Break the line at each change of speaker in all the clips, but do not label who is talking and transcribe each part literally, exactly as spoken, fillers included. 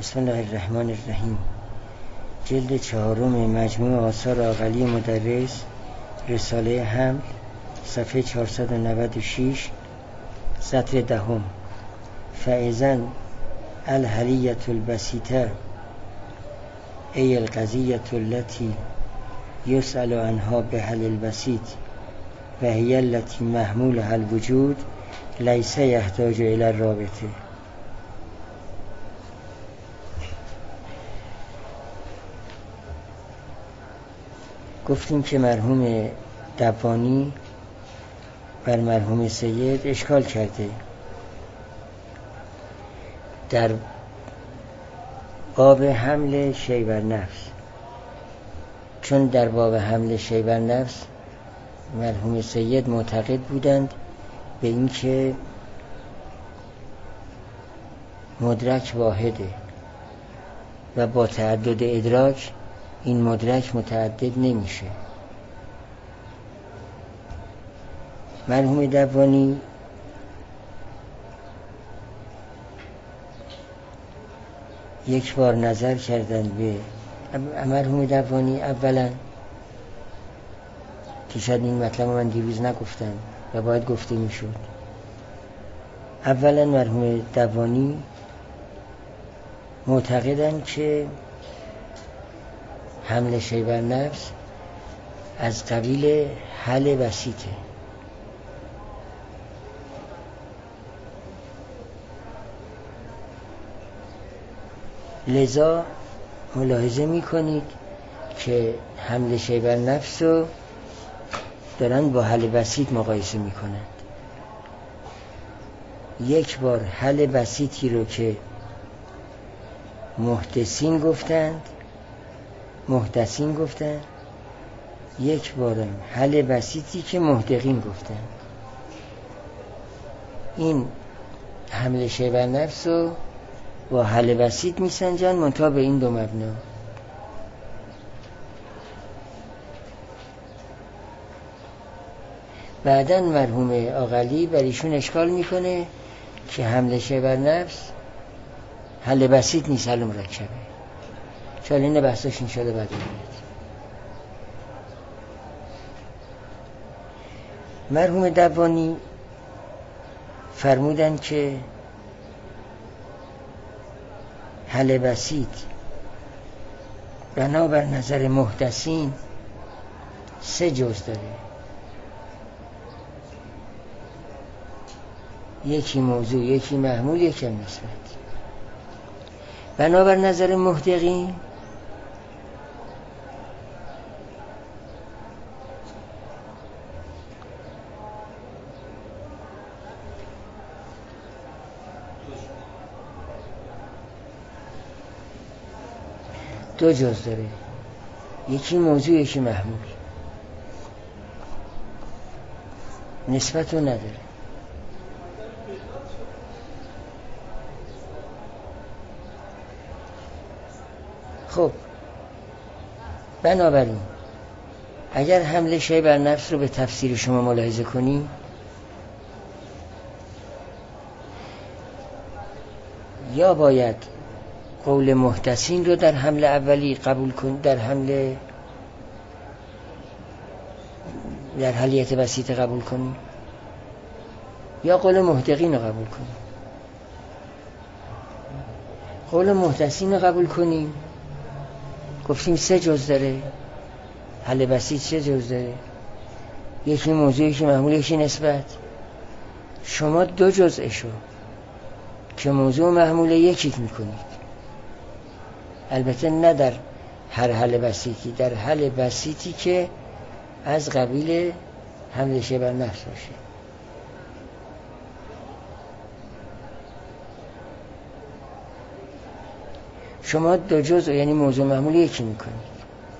بسم الله الرحمن الرحیم. جلد چهارم مجموع آثار عاقلی مدرس، رساله حمل، صفحه چهارصد و نود و شش، سطر دهم. فاذا الحلیة البسیطه ای القضیة التي یسأل عنها بحل البسیط و هی التي محمولها الوجود لیس یحتاج الی الرابطه. گفتیم که مرحوم دبانی بر مرحوم سید اشکال کرده در باب حمل شی بر نفس، چون در باب حمل شی بر نفس مرحوم سید معتقد بودند به اینکه مدرک واحده و با تعدد ادراک این مدرک متعدد نمیشه. مرحوم دبانی یک بار نظر کردند به مرحوم دبانی اولا که شاید این مطلب من دیروز نگفتم و باید گفته میشد. اولا مرحوم دبانی معتقدند که حمل شی بر نفس از قبیل حل بسیطه. لذا ملاحظه میکنید که حمل شی بر نفس رو دارن با حل بسیط مقایسه میکنند. یک بار حل بسیطی رو که محدثین گفتند محدثین گفتند، یک بارم حل بسیطی که محدقین گفتند. این حمل شی بر نفس رو با حل بسیط میسنجن منتها به این دو مبنا. بعدن مرحوم عاقلی بر ایشون اشکال میکنه که حمل شی بر نفس حل بسیط نیست، حل مرکبه. چون این بحثاش این شده بعد میاد. مرحوم دبانی فرمودن که حل بسیط بنابر نظر محدثین سه جز داره. یکی موضوع، یکی محمول، یکی نسبت. بنابر نظر محدقین دو جز داره، یکی موضوع، یکی محمول. نسبت رو نداره. خب بنابراین اگر حمل شی بر نفس رو به تفسیر شما ملاحظه کنیم، یا باید قول محدثین رو در حمل اولی قبول کنیم، در حمل در حلیت بسیط قبول کنیم، یا قول محدقین رو قبول کنیم. قول محدثین رو قبول کنیم، گفتیم سه جز داره. حل بسیط سه جز داره، یکی موضوع، یکی محمول، یکی نسبت. شما دو جزءشو که موضوع و محمول یکی میکنید، البته نه در هر حل بسیطی، در حل بسیطی که از قبیل حمل شی بر نفس باشه. شما دو جزء یعنی موضوع محمول یکی میکنید،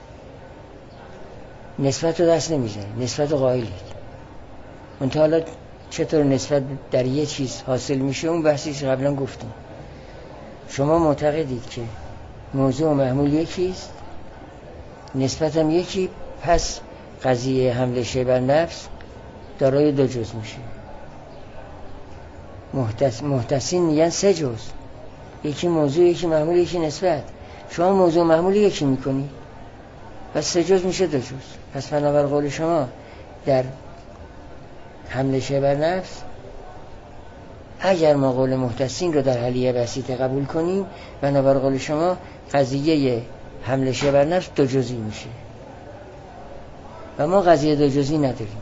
نسبت رو دست نمیزنید، نسبت رو قائلید. منتها حالا چطور نسبت در یه چیز حاصل میشه اون بحثیش قبلا گفتیم. شما معتقدید که موضوع و محمول یکیست، نسبت هم یکی، پس قضیه حمل شی بر نفس دارای دو جز میشه. محدث محدثین میگن سه جز، یکی موضوع، یکی معمول، یکی نسبت. شما موضوع معمول یکی میکنی و سه جز میشه دو جز. پس بنابر قول شما در حمله شبه بر نفس اگر ما قول محتسین رو در حلیه بسیطه قبول کنیم، بنابر قول شما قضیه حمله شبه بر نفس دو جزی میشه و ما قضیه دو جزی نداریم.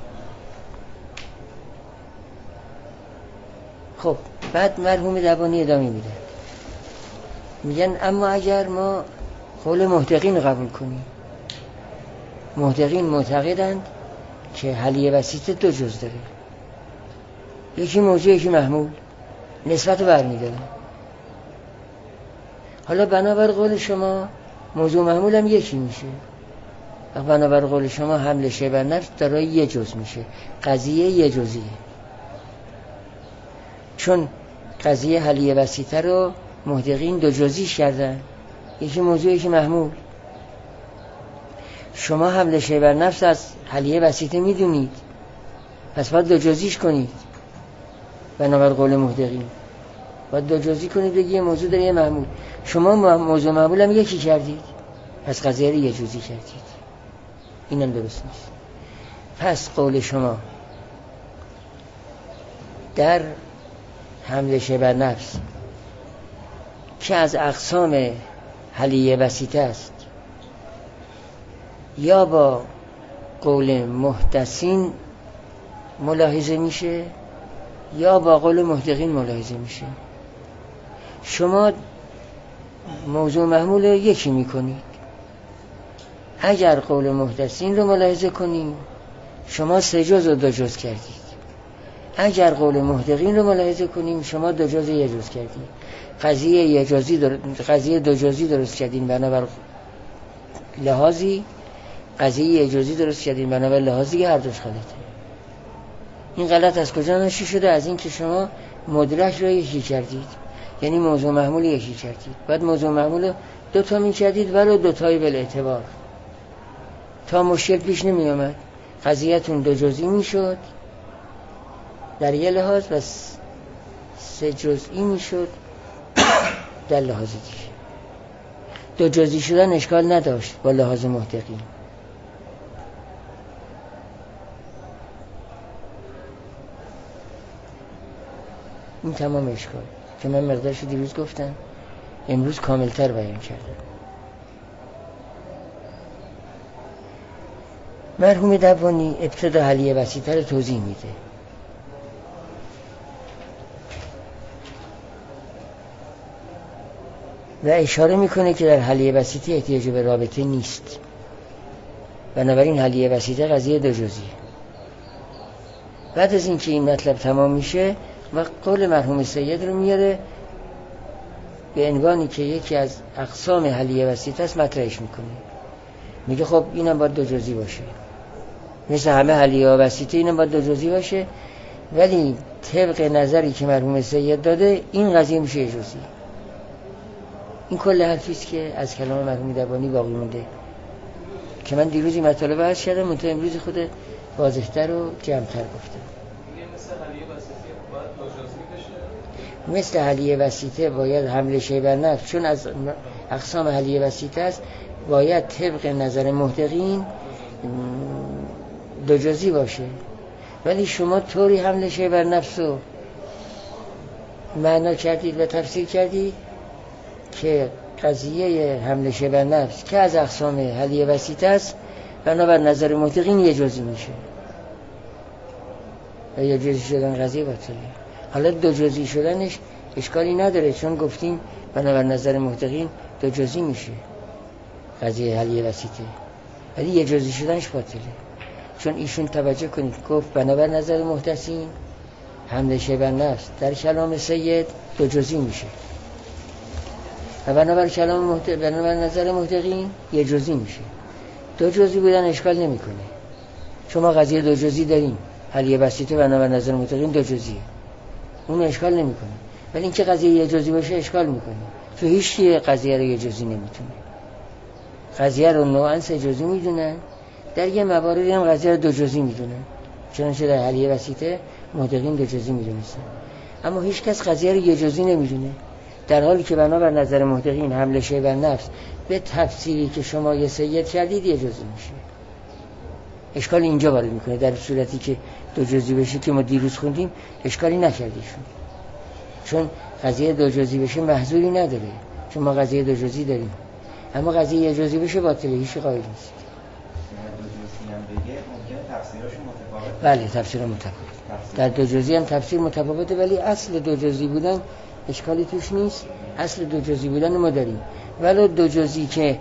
خب بعد مرحوم دبانی ادامه میدن، میگن اما اگر ما قول محتقین قبول کنیم، محتقین معتقدند که حلیه بسیطه دو جز داره، یکی موضوع یکی محمول، نسبت رو برمیدارن. حالا بنابر قول شما موضوع محمول هم یکی میشه و بنابر قول شما حمله شبه بر نفس دارای یه جز میشه، قضیه یه جزیه. چون قضیه حلیه بسیطه رو محتقین دو جزیش کردن، یکی موضوع یکی محمول. شما حمله شبه بر نفس از حلیه بسیطه میدونید، پس باید دو جزیش کنید. بنابر قول محتقین باید دو جزی کنید، بگی یه موضوع داره یه محمول. شما موضوع محمول هم یکی کردید، پس قضیه رو یه جزی کردید. اینم درست نیست. پس قول شما در حمله شبه بر نفس که از اقسام حلیه بسیطه است، یا با قول محتسین ملاحظه میشه یا با قول محتقین ملاحظه میشه. شما موضوع محمول یکی میکنید. اگر قول محتسین رو ملاحظه کنیم، شما سه جز و دو جز کردید. اگر قول محتقین رو ملاحظه کنیم، شما دو جز یه جز کردید. قضیه یه جزی در... قضیه دو جزی درست کردین بنابر لحاظی، قضیه یه جزی درست کردین بنابر لحاظی که هر دوش غلطه. این غلط از کجا ناشی شده؟ از این که شما مدرک رو یکی کردید، یعنی موضوع محمول یکی کردید. بعد موضوع محمول دو تا می کردید ولو دو تایی بل اعتبار، تا مشکل پیش نمی آمد. قضیهتون دو جزئی می شد در یه لحاظ و سه جزئی می شد در لحاظ دیگه. دو جزئی شدن اشکال نداشت با لحاظ محتقین. این تمام اشکال که من مقدارشو دیروز گفتم، امروز کاملتر بیان کردم. مرحوم دبانی ابتدا حلیه بسیطه رو توضیح میده. و اشاره میکنه که در حلیه بسیطه احتیاج به رابطه نیست، بنابراین حلیه بسیطه قضیه دو جزیه. بعد از اینکه این مطلب تمام میشه و قول مرحوم سید رو میاره به عنوانی که یکی از اقسام حلیه بسیطه است مطرحش میکنه. میگه خب اینم باید دو جزئی باشه، مثل همه حلیه بسیطه اینم باید دو جزئی باشه، ولی طبق نظری که مرحوم سید داده این قضیه میشه یه جزئی. این کل حرفیست که از کلام مرحوم دبانی باقی مونده که من دیروزی مطالب عرض کردم، منتها امروز خود واضح‌تر و جمع‌تر گفتم. مثل حلیه بسیطه باید حمله شبه بر نفس، چون از اقسام حلیه بسیطه است، باید طبق نظر محتقین دو جزئی باشه. ولی شما طوری حمله شبه بر نفس رو معنا کردید و تفسیر کردید که قضیه حمله شبه بر نفس که از اقسام حلیه بسیطه است بنابر نظر محتقین یه جزئی میشه و یه جزئی شدن قضیه باطله. حالا دو جزئی شدنش اشکالی نداره، چون گفتیم بنابر نظر محتقین دو جزئی میشه قضیه حلیه بسیطه، ولی یه جزئی شدنش باطله. چون ایشون توجه کنید گفت بنابر نظر محتسین حمله شبه بر نفس در کلام سید دو جزئی میشه و بنابر کلام محت... بنابر نظر محتقین یه جزئی میشه. دو جزئی بودن اشکال نمیکنه، شما قضیه دو جزئی دارین، حلیه بسیطه بنابر نظر محتقین دو جزئیه، اون اشکال نمیکنه. ولی اینکه قضیه یه جزئی باشه اشکال میکنه، چون هیچ کی قضیه رو یه جزئی نمیتونه. قضیه رو نوعاً سه جزئی میدونن، در یه مواردی هم قضیه رو دو جزئی میدونن، چنانچه در حلیه بسیطه محتقین دو جزئی میدونستن، اما هیچ کس قضیه رو یه جزئی نمیدونه. در حالی که بنابر نظر محققین حمل شیء بر نفس به تفسیری که شما یه سید کردید یه جزئی میشه. اشکال اینجا وارد میکنه. در صورتی که دو جزئی بشه که ما دیروز خوندیم اشکالی نکردیشون، چون قضیه دو جزئی بشه محذوری نداره، چون ما قضیه دو جزئی داریم. اما قضیه یه جزئی بشه باطله، هیچ قائل نیست.
دو جزئی هم بگه ممکنه تفسیرشون متفاوت.
بله تفسیر متفاوت. در دو جزئی هم تفسیر متفاوته، ولی اصل دو جزئی بودن اشکالی توش نیست. اصل دو جزئی بودن ما داریم. ولی دو جزئی که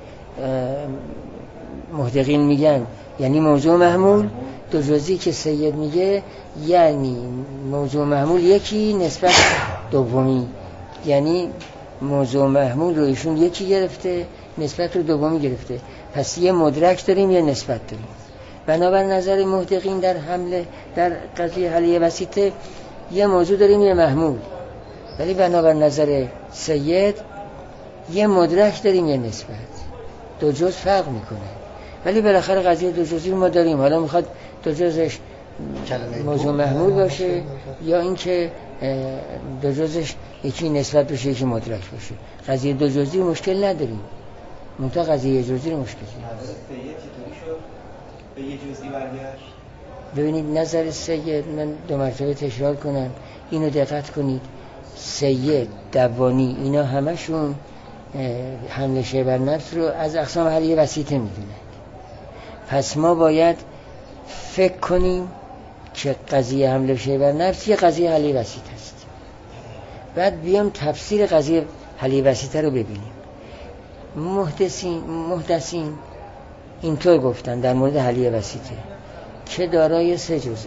محققین میگن یعنی موضوع محمول، دو جزئی که سید میگه یعنی موضوع محمول یکی نسبت دومی، یعنی موضوع محمول رو ایشون یکی گرفته نسبت رو دومی گرفته. پس یه مدرک داریم یه نسبت داریم. بنابر نظر محققین در حمله در قضیه حلیه وسیطه یه موضوع داریم یه محمول، ولی بنابر نظر سید یه مدرک داریم یه نسبت. دو جزء فرق میکنه، ولی بالاخره قضیه دو جزئی رو ما داریم. حالا میخواد دو جزءش موضوع محمول باشه یا اینکه دو جزءش یکی نسبت باشه یکی مدرک باشه. قضیه دو جزئی رو مشکل نداریم، منتها قضیه یه جزئی رو مشکل داریم.
نظر سید چطوری شد به یه جزئی برگشت؟
ببینید نظر سید، من دو مرتبه تکرار کنم اینو دقت کنید، سید، دوانی، اینا همشون حمل شیء بر نفس رو از اقسام حلیه وسیطه میدونن. پس ما باید فکر کنیم که قضیه حمل شیء بر نفس یه قضیه حلیه وسیطه است، بعد بیام تفسیر قضیه حلیه وسیطه رو ببینیم. محدثین محدثین اینطور گفتن در مورد حلیه وسیطه که دارای سه جزء: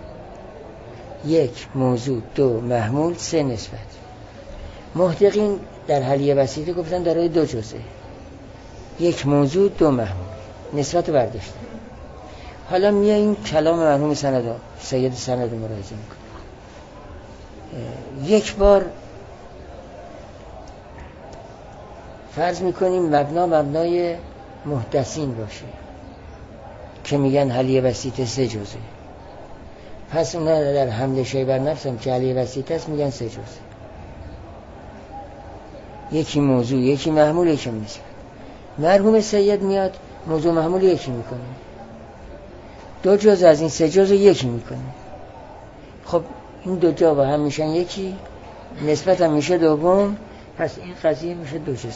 یک موضوع، دو محمول، سه نسبت. محققین در حلیه وسیطه گفتن دارای دو جزء: یک موضوع، دو محمول. نسبت رو برداشتن. حالا میاییم کلام مرحوم سند سید سند مراجعه میکنیم. یک بار فرض میکنیم مبنا مبنای محدثین باشه که میگن حلیه وسیطه سه جزء. پس اونا در حمل شیء بر نفس هم که حلیه وسیطه است میگن سه جزء: یکی موضوع، یکی محمول، یکی نسبت. مرحوم سید میاد موضوع محمول یکی میکنه، دو جزء از این سه جزء یکی میکنه. خب این دو جا با هم میشن یکی، نسبت هم میشه دوم، پس این قضیه میشه دو جزئی.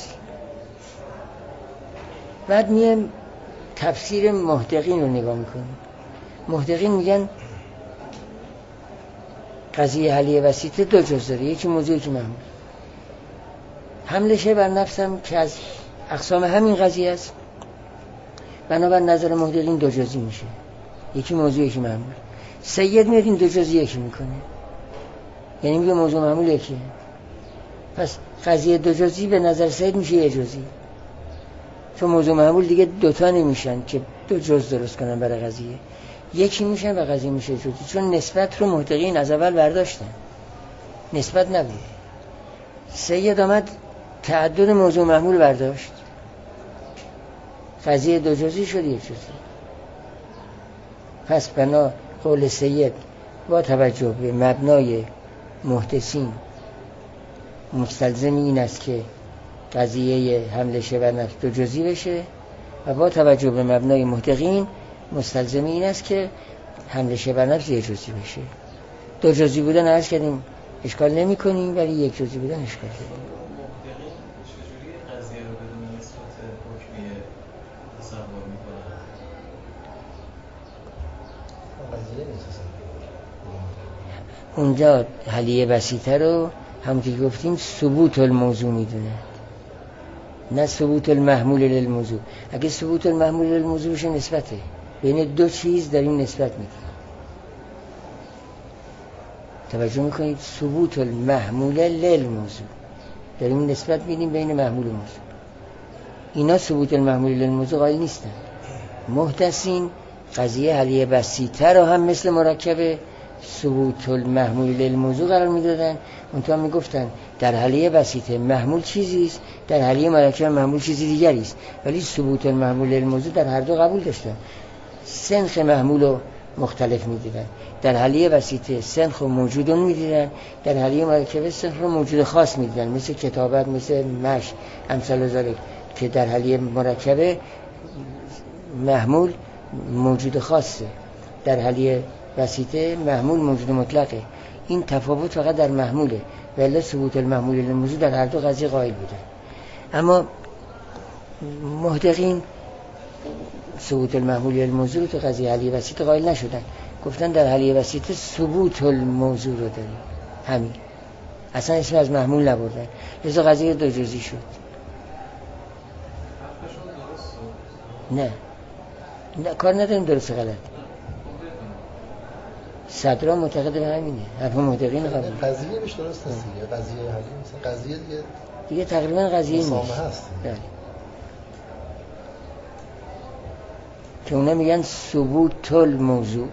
بعد میایم تفسیر محققین رو نگاه میکنیم. محققین میگن قضیه حلیه وسیطه دو جزء داره، یکی موضوع یکی محمول. حمل شیء بر نفس هم که از اقسام همین قضیه است، بنابر نظر محققین دو جزئی میشه، یکی موضوع یکی محمول. سید میاد این دو جزئی یکی میکنه، یعنی میگه موضوع محمول یکیه. پس قضیه دو جزئی به نظر سید میشه یه جزئی، چون موضوع محمول دیگه دوتا نمیشن که دو جزء درست کنن برای قضیه، یکی میشن و قضیه میشه جزئی، چون نسبت رو محققین از اول برداشتن، نسبت نبود. سید آمد تعدد موضوع محمول برداشت، قضیه دو جزئی شد یک جزئی. پس بنا قول سید با توجه به مبنای محدثین مستلزم این است که قضیه حمل شیء بر نفس دو جزئی بشه، و با توجه به مبنای محققین مستلزم این است که حمل شیء بر نفس یک جزئی بشه. دو جزئی بودن عرض کردیم اشکال نمی کنیم، ولی یک جزئی بودن اشکال داریم. اونجا حلیه وسیطه رو همونطور که گفتیم ثبوت الموضوع میدونه، نه ثبوت المحمول للموضوع. اگه ثبوت المحمول للموضوع بشه نسبته، بین دو چیز داریم نسبت میدیم. توجه میکنید؟ ثبوت المحمول للموضوع، داریم نسبت میدیم بین محمول و موضوع. اینا ثبوت المحمول للموضوع قائل نیستن. محدثین قضیه حلیه وسیطه رو هم مثل مرکب ثبوت المحمول للموضوع قرار میدادن. اونطور میگفتن در حلیه وسیطه محمول چیزی است، در حلیه مرکب محمول چیزی دیگری است، ولی ثبوت المحمول للموضوع در هر دو قبول داشتن. سنخ محمول و مختلف میدیدن. در حلیه وسیطه سنخ و موجودون میدیدن، در حلیه مرکبه سنخ و موجود خاص میدیدن، مثل کتابت، مثل مش، امثال ذالک، که در حلیه مرکبه محمول موجود خاصه، در حلیه وسیطه محمول موجود مطلقه. این تفاوت فقط در محموله، ولی ثبوت المحمول للموجود در هر دو قضیه قائل بودن. اما محدقین ثبوت المحمول للموضوع رو تو قضیه حلیه وسیطه قائل نشدن، گفتن در حلیه وسیطه ثبوت الموضوع رو داریم، همین، اصلا اسم از محمول نبردن، لذا قضیه دو جزئی شد. نه نه کار نداریم درست غلط، صدرا معتقد به همینه، حرف محدقین قبول.
قضیه بهش درست نیست دیگه، قضیه حلیه مثلا قضیه دیگه
دیگه تقریبا قضیه نیست
هست.
بله. که اونا میگن ثبوت الموضوع،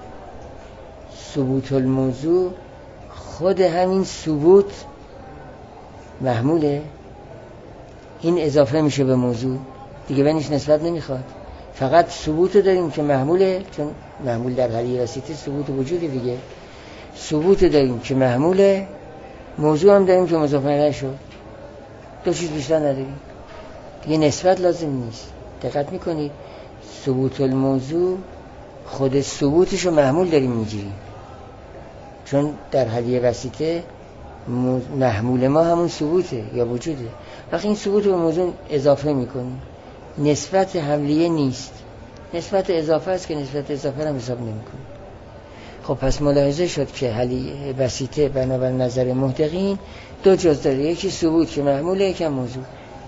ثبوت الموضوع خود همین ثبوت محموله، این اضافه میشه به موضوع دیگه، بهش نسبت نمیخواد، فقط ثبوت داریم که محموله، چون محمول در حلیه وسیطه ثبوت وجودی دیگه، ثبوت داریم که محموله، موضوع هم داریم که مضاف نشد، دو چیز بیشتر نداریم دیگه، نسبت لازم نیست. دقت میکنید ثبوت الموضوع خود ثبوتش رو محمول داریم میگیریم، چون در حلیه وسیطه محمول ما همون ثبوته یا وجوده، وقتی این ثبوت رو به موضوع اضافه میکنیم، نسبت حملیه نیست، نسبت اضافه است که نسبت اضافه هم حساب نمیکنیم. خب پس ملاحظه شد که حلیه وسیطه بنابر نظر محدقین دو جز داره، یکی ثبوت که محموله، یکی موضوع.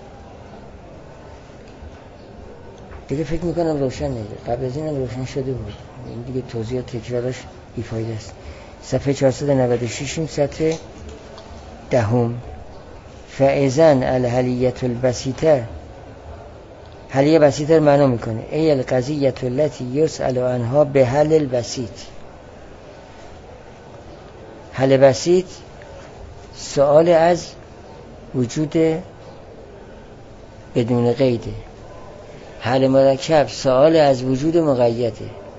دیگه فکر میکنم روشن نیست، قبل از اینم روشن شده بود، این دیگه توضیح تکرارش بیفایده است. صفحه چهارصد و نود و شش سطر دهم. فاذن الحلیة البسیطه، حلیه بسیطه رو معنا میکنه ای القضیة التي یسأل عنها به حل البسیط. حل بسیط سؤال از وجود بدون قیده، حل مرکب سؤال از وجود مقیده.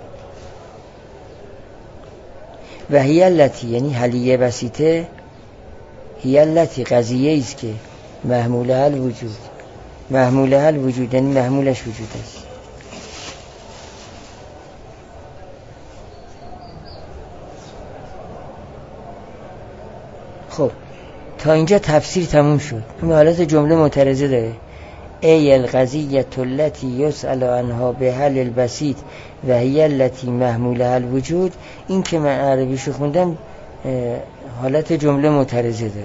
و هی التی یعنی حلیه بسیطه، هی التی قضیه ایست که محمول حل وجود، محمول حل وجود یعنی محمولش وجود است. خب تا اینجا تفسیر تموم شد. این حالت جمله معترضه داره، ای القضیة التي یسأل عنها به حل البسیط و هی التی محمول حل وجود. این که من عربیشو خوندم حالت جمله معترضه داره،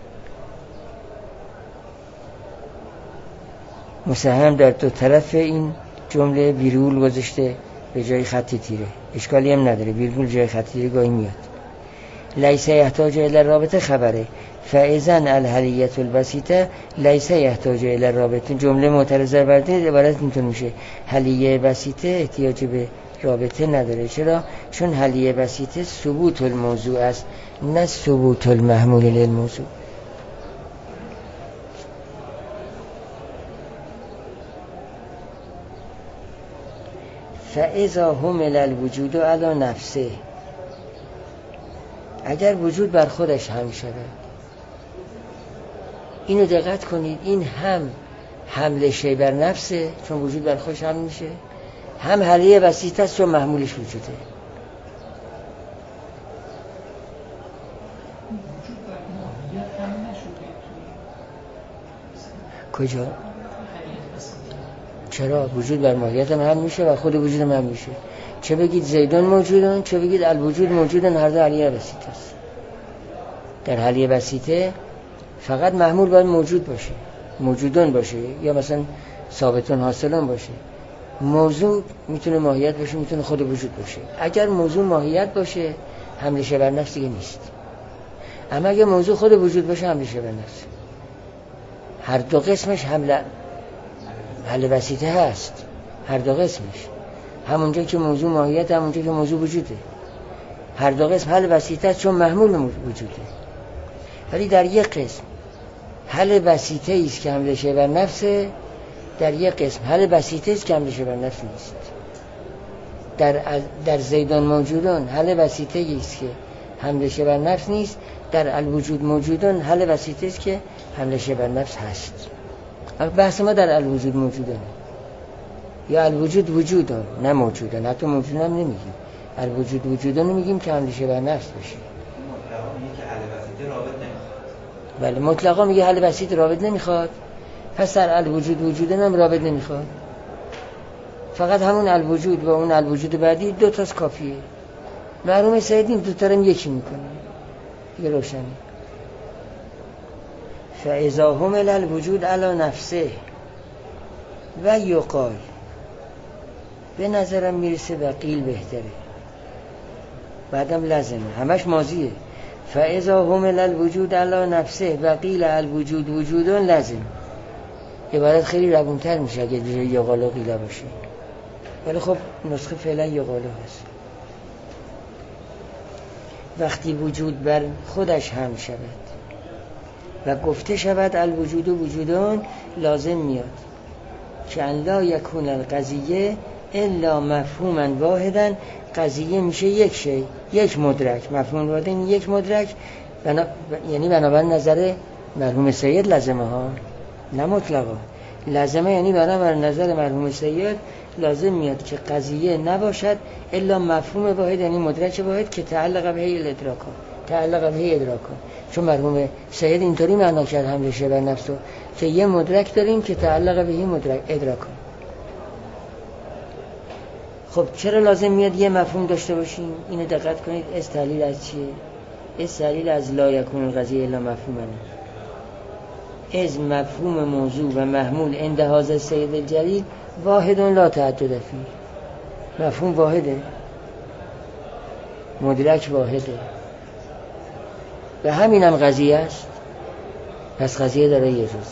مسهم در دو طرف این جمله ویرگول گذاشته به جای خط تیره، اشکالی هم نداره، ویرگول جای خط تیره گاهی میاد. لیس یحتاج الی رابطه خبره، فاذن الحلیة البسیطه لیس یحتاج الی رابطه. جمله معترضه برده عبارت میتونه میشه حلیه بسیطه احتیاج به رابطه نداره. چرا؟ چون حلیه بسیطه ثبوت الموضوع است، نه ثبوت المحمول للموضوع. فاذا حمل الوجود علی نفسه، اگر وجود بر خودش هم شده، اینو دقت کنید، این هم حمل شی بر نفسه چون وجود بر خودش هم میشه، هم حلیه بسیطه است چون محمولش وجوده. کجا؟ چرا؟ وجود بر ماهیت هم هم میشه و خود وجود هم هم میشه. چه بگید زیدان موجودن، چه بگید الوجود موجودن، هر دو حلیه بسیطه است. در حلیه بسیطه فقط محمول باید موجود باشه، موجودان باشه، یا مثلا ثابتون حاصلان باشه. موضوع میتونه ماهیت باشه، میتونه خود وجود باشه. اگر موضوع ماهیت باشه حمل شی بر نفس دیگه نیست، اما اگر موضوع خود وجود باشه حمل شی بر نفس. هر دو قسمش حمل حل بسیطه هست، هر دو قسمش، همونجا که موضوع ماهیت، همونجا که موضوع وجوده. هر دو قسم حل بسیطه است چون محمول وجوده. ولی در یک قسم حل بسیطه ایست که حمل شی بر نفسه، در یک قسم حل بسیطه ایست که حمل شی بر نفس نیست. در در زیدان موجودان حل وسیطه است که حملش بر نفس نیست، در الوجود موجودان حل وسیطه است که حملش بر نفس هست. بحث ما در الوجود موجودان یا الوجود وجودان، نه موجودان، حتی موجودان هم نمیگیم، الوجود وجودان میگیم که حملش بر نفس بشه.
مطلقا میگه که حل وسیطه رابط نمیخواد.
بله مطلقا میگه حل وسیط رابط نمیخواد، پس در الوجود وجودان هم رابط نمیخواد. فقط همون الوجود و اون الوجود بعدی دو تاست کافیه. مرحوم سید این دو تا رو یکی میکنه دیگه روشنه. فاذا همل الوجود علی نفسه و یقال، به نظرم میرسه و قیل بهتره، بعدم لازمه، همش ماضیه. فاذا همل الوجود علی نفسه و قیل الوجود وجودون لازم. عبارت خیلی روونتر میشه اگه دیگه یقال و قیل باشه، ولی خب نسخه فعلا یقال هست. وقتی وجود بر خودش هم شود و گفته شود الوجود و وجودان، لازم میاد که ان لا یکون القضیه الا مفهوما واحدا. قضیه میشه یک شی، یک مدرک، مفهوم واحد این یک مدرک، بنا... یعنی بنابر نظر مرحوم سید لازمه ها، نه مطلقا لازمه، یعنی بنابر نظر مرحوم سید لازم میاد که قضیه نباشد الا مفهوم واحد، یعنی مدرک واحد که تعلق به الادراک ها، تعلق به ادراک ها. چون مرحوم سید اینطوری معنا کرد حملش بر نفس رو که یه مدرک داریم که تعلق به این مدرک ادراک ها. خب چرا لازم میاد یه مفهوم داشته باشیم؟ اینو دقت کنید. از تعلیل از چیه؟ از تعلیل از لا یکون القضیه الا مفهوما، از مفهوم موضوع و محمول عند هذا السید الجلیل واحد لا تعدد فیه. مفهوم واحده، مدرک واحده، و همینم قضیه است. پس قضیه داره یه جزه.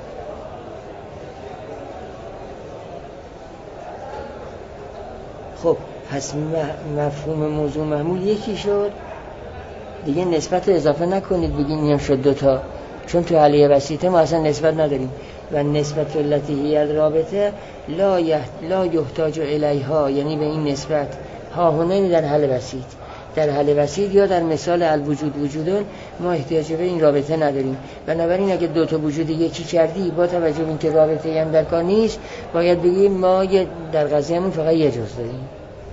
خب پس مفهوم موضوع محمول یکی شد دیگه، نسبت اضافه نکنید بگین اینم شد دوتا، چون تو حلیه وسیطه ما اصلا نسبت نداریم و نسبت التي هی الرابطه لا یحت... لا یحتاج الیها، یعنی به این نسبت ها هونه در حل وسیط، در حل وسیط یا در مثال الوجود وجودون ما احتیاج به این رابطه نداریم. بنابراین اگه دو تا وجود یکی کردی با توجه به اینکه رابطه هم در کار نیست، باید بگیم ما در قضیه‌مون فقط یه جز داریم.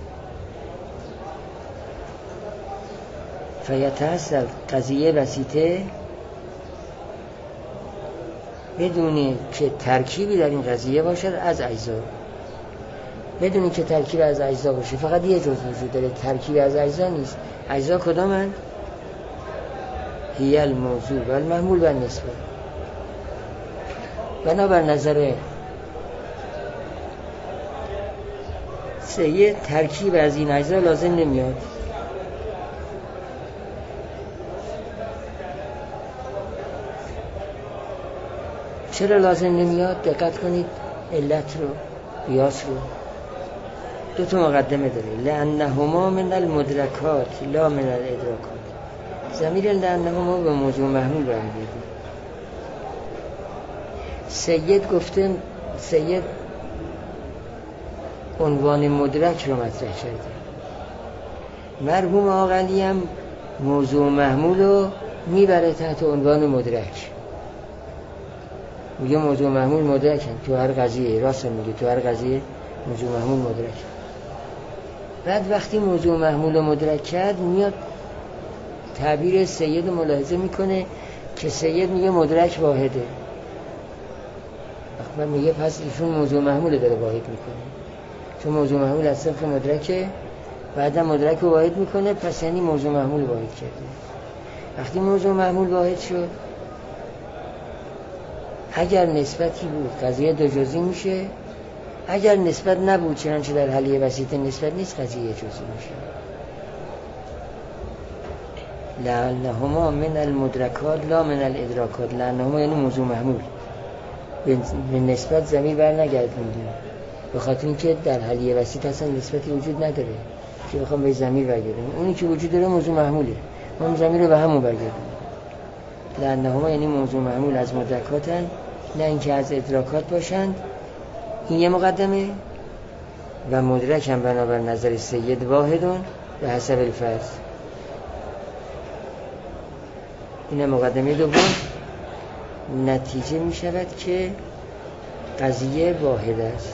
فیتحصل قضیه وسیطه بدون که ترکیبی در این قضیه باشد از اجزا، بدون که ترکیب از اجزا باشه، فقط یه جز وجود داره، ترکیب از اجزا نیست. اجزا کدامن؟ هی الموضوع و المحمول و النسبه. بنابر نظر سید ترکیب از این اجزا لازم نمیاد. چرا لازم نمیاد؟ دقت کنید علت رو، قیاس رو. دو تا مقدمه داره. لأنهما من المدرکات لا من الادراکات. ضمیر لأنهما به موضوع محمول برمیگرده. سید گفته، سید عنوان مدرک رو مطرح کرده. مرحوم عاقلی هم موضوع محمول رو میبره تحت عنوان مدرک. میگه موضوع محمول مدرک هم تو هر قضیه، راست میگه تو هر قضیه موضوع محمول مدرک. بعد وقتی موضوع محمول رو مدرک کرد میاد تعبیر سید ملاحظه میکنه که سید میگه مدرک واحده. وقتی میگه پس ایشون موضوع محمول داره واحد میکنه، چون موضوع محمول از صنف مدرکه، بعدم مدرک رو واحد میکنه، پس یعنی موضوع محمول واحد کرده. وقتی موضوع محمول واحد شد، اگر نسبتی بود قضیه دو جزئی میشه، اگر نسبت نبود چنانچه در حلیه وسیطه نسبت نیست قضیه جزئی میشه. لأنهما من المدرکات لا من الادراکات. لأنهما یعنی موضوع محمول، به نسبت ضمیر بر نگردوندیم، به خاطر اینکه در حلیه وسیطه اصلا نسبتی وجود نداره که بخوام به ضمیر برگردونیم. اونی که وجود داره موضوع محموله، ما ضمیر رو به همون برگردونیم. لأنهما یعنی موضوع محمول از مدرکاتن، نه اینکه از ادراکات باشند. این یه مقدمه. و مدرکم بنابر نظر سید واحدون به حسب الفرض. این مقدمه دوم. نتیجه می شود که قضیه واحد است.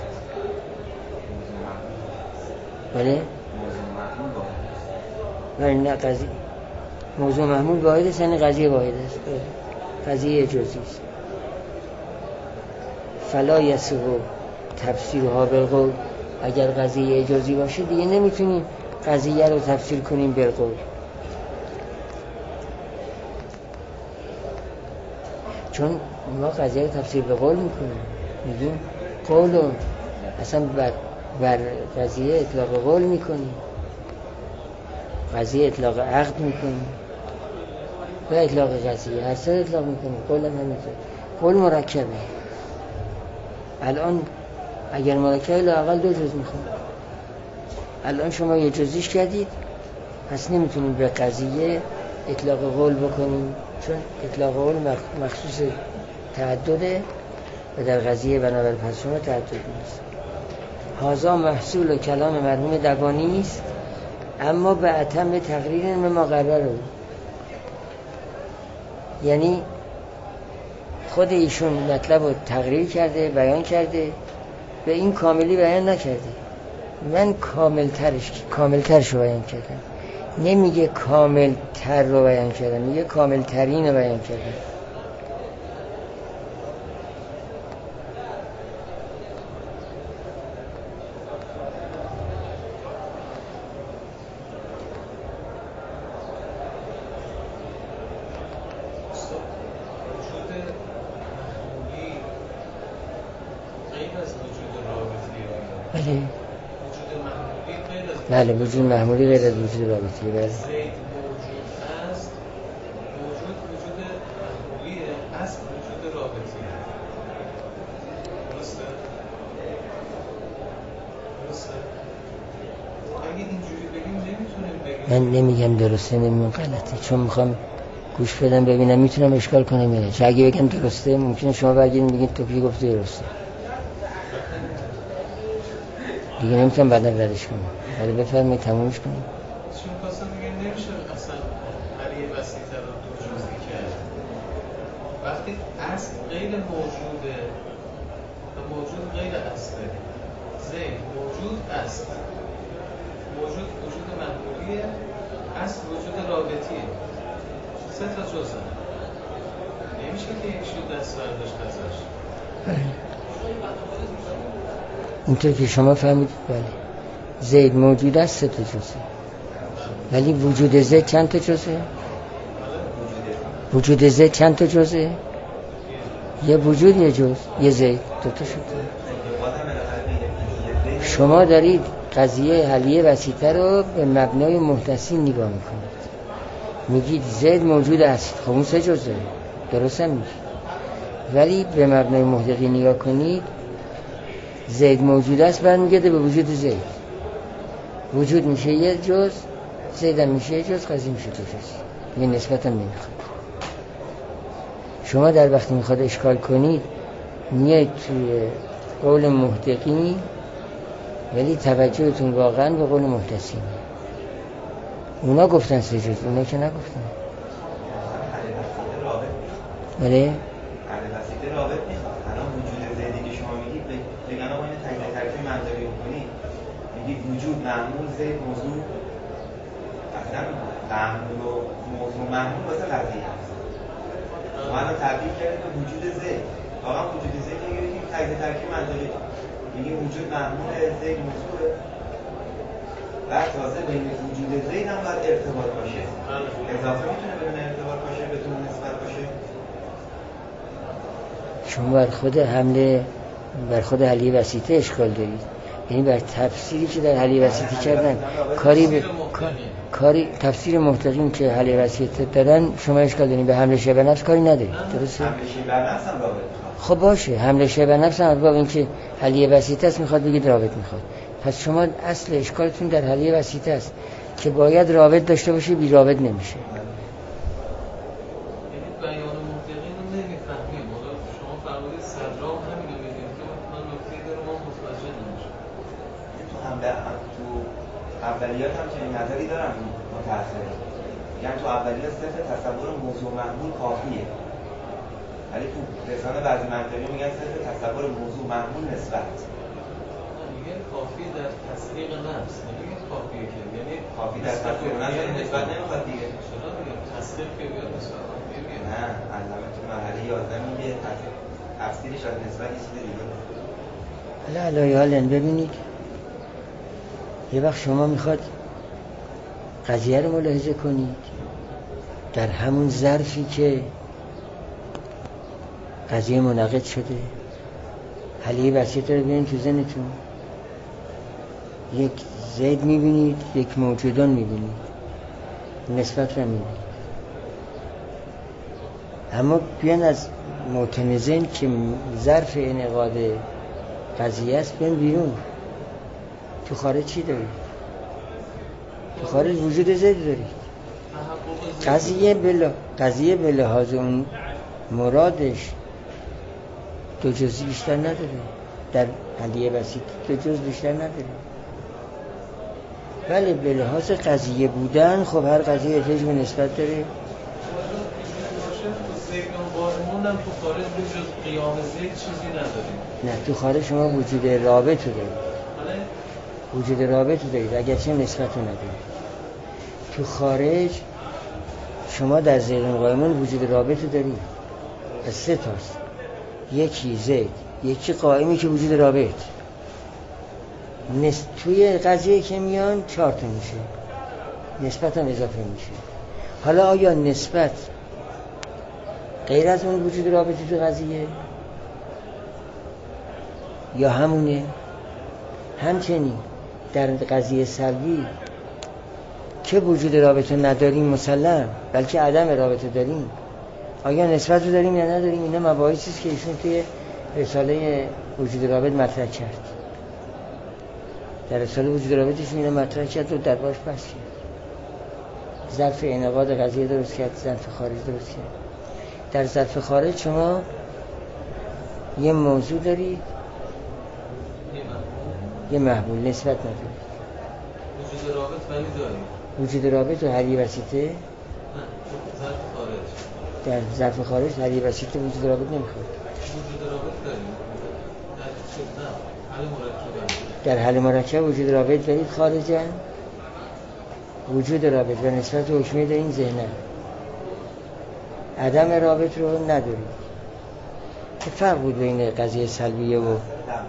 بله؟ بله نه قضیه موضوع محمول واحد است، یعنی قضیه واحد است، قضیه اجازی است. فلا یصح تفسیرها بالقول. اگر قضیه اجازی باشه دیگه نمیتونیم قضیه رو تفسیر کنیم بالقول، چون ما قضیه رو تفسیر به قول میکنیم، میگیم قول اصلا بر, بر قضیه اطلاق قول میکنیم، قضیه اطلاق عقد میکنیم و اطلاق قضیه هر سه اطلاق میکنیم. قول هم همینطور. قول مرکبه. الان اگر مرکبه لااقل دو جز میخوام. الان شما یه جزیش کردید، پس نمیتونیم به قضیه اطلاق قول بکنیم، چون اطلاق قول مخصوص تعدده و در قضیه بنابر پس شما تعدد نیست. هذا محصول کلام مرحوم دبانی است، اما به اتم تقریر ما قراره. یعنی خود ایشون مطلب رو تقریر کرده، بیان کرده، به این کاملی بیان نکرده. من کامل ترش کامل ترش رو بیان کردم. نمیگه کامل تر رو بیان کردم، میگه کامل ترین رو بیان کردم. بله وجود محمولی غیر از وجود رابطی. بله
زید موجود است، موجود وجود محمولی است، وجود رابطی. درسته؟ درسته؟ اگه اینجوری بگیم نمیتونیم بگیم.
من نمیگم درسته، نمیگم غلطه، چون میخوام گوش بدم ببینم میتونم اشکال کنم یا نه. چون اگه بگم درسته ممکنه شما برگردین بگید تو کی گفتی درسته، دیگه نمیتونم بعدا ردش کنم. ولی بفرمایید تمومش کنیم.
چون خواستم بگم نمیشه اصلا علیه وسیع‌تر رو دو جزئی کرد. وقتی اصل غیر موجوده و موجود غیر اصله. زید موجود است، موجود وجود محمولیه، اصل وجود رابطیه. سه تا جزء نمیشه که یکشو دست برداشت ازش.
اینطور که شما فهمیدید. بله زید موجود است، سه تا جزء. ولی وجود زید چند تا جزء؟ وجود زید چند تا جزء؟ یه وجود یه جزء، یه زید، دو تا شد. شما دارید قضیه حلیه وسیطه رو به مبنای محدثین نگاه میکنید، میگید زید موجود است، خب اون سه جزء درست هم میگید. ولی به مبنای محدثین نگاه کنید، زید موجود است برمیگرده به وجود زید. وجود میشه یه جز، زید هم میشه یه جز، قضیه میشه دو جز. یه نسبت هم نمیخواد. شما در وقتی میخواد اشکال کنید میایید توی قول محدقین، ولی توجهتون واقعا به قول محدثین. اونا گفتن سه جز، اونا که نگفتن. بله
وجود معمول زید موضوع اصلا معمول و موضوع معمول واسه قضیه هست. ما الان تبدیل کردیم به وجود زید. واقعا وجود زید میگه که تجزیه ترکیب منطقی میگه وجود معمول زید موضوع. بعد تازه بین وجود زید هم باید ارتباط باشه. اضافه میتونه بدون ارتباط باشه، بدون نسبت باشه.
شما بر خود حمله بر خود حلیه وسیطه اشکال دارید. یعنی بر تفسیری که در حلیه وسیطه کردن کاری به کاری تفسیر محتقین که حلیه وسیطه دادن شما اشکال دارید. به حمله شبه نفس کاری ندارید. درسته؟
حمله شبه نفس هم رابط.
خب باشه، حمله شبه نفس هم باب این که حلیه وسیطه است میخواد بگید رابط میخواد. پس شما اصل اشکالتون در حلیه وسیطه است که باید رابط داشته باشه، بی رابط نمیشه.
تو اولیات هم چنین نظری دارم متأخره، میگن تو اولیات صرف تصور موضوع محمول کافیه، ولی تو رسانه بعضی منطقی میگن صرف تصور موضوع محمول نسبت.
میگن کافی در تصدیق نفس، نمیگن کافیه که یعنی
کافی در تصدیق نفس نسبت نمیخواد دیگه.
چرا دیگه تصدیق که بیاد نسبت نمیگه.
نه علامه تو مرحله یازده میگه تفسیرش از نسبت یه چیز دیگه.
حالا علایه حالا ببینید یه وقت شما میخواد قضیه رو ملاحظه کنید در همون ظرفی که قضیه منعقد شده، حلیه بسیط رو ببینید تو ذهنتون، یک زید میبینید، یک موجودان میبینید، نسبت رو میبینید، اما بیان از موطن ذهن که ظرف انعقاد قضیه است بیان بیرون. تو خارج چی دارید؟ تو خارج وجود زید دارید. قضیه بلا قضیه به لحاظ اون مرادش دو جزئی بیشتر نداره، در حلیه بسیط دو جز بیشتر نداره، ولی به لحاظ قضیه بودن خب هر قضیه احتیاج به نسبت داره.
موندم تو خارج به جز قیام زید چیزی نداریم.
نه تو خارج شما وجود رابط رو دارید، وجود رابط رو دارید اگرچه نسبت رو ندارید. تو خارج شما در زیرون قایمون وجود رابط رو دارید، از سه تاست، یکی زید، یکی قائمی که وجود رابط نس... توی قضیه که میان چهار تا میشه، نسبت هم اضافه میشه. حالا آیا نسبت غیر از اون وجود رابطی تو قضیه یا همونه؟ همچنین در قضیه سلبی که وجود رابطه نداریم مسلم، بلکه عدم رابطه داریم، آیا نسبت رو داریم یا نداریم؟ اینا مباحثی است که ایشون توی رساله وجود رابط مطرح کرد. در رساله وجود رابطشون اینا مطرح کرد و در باش بحث کرد. ظرف انعقاد قضیه درست کرد، ظرف خارج درست کرد. در ظرف خارج شما یه موضوع دارید، یه محمول، نسبت ندارید.
وجود رابط ولی داریم.
وجود رابط و حلیه بسیطه؟
نه، ظرف خارج.
در ظرف خارج حلیه بسیطه وجود رابط نمیخواد.
وجود رابط داریم. در چیز نه، حل مرکب.
در حل مرکب وجود رابط دارید خارجا، وجود رابط و نسبت و حکمی دارین ذهنه، عدم رابط رو ندارید. چه فرق بود بین قضیه سلبیه و اینجا؟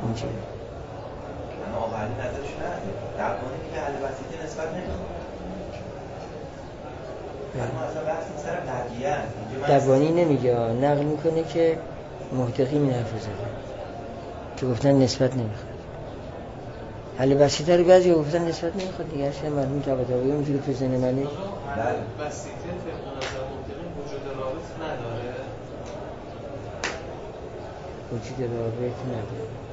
اما آقایی نظرش نداره، در کنه که حل بسیطه نسبت نمیخواد. اما اصلا بحث سر قضیه است.
دوانی نمیگه، نقل میکنه که محتقی می حرف زده که گفتن نسبت نمیخواد. حل بسیطه رو بعضی گفتن نسبت نمیخواد دیگه، هرچند مرحوم طباطبایی اونجوری تو ذهن منه.
بسیطه طبق نظر محتقی وجود رابط نداره،
وجود رابط نداره.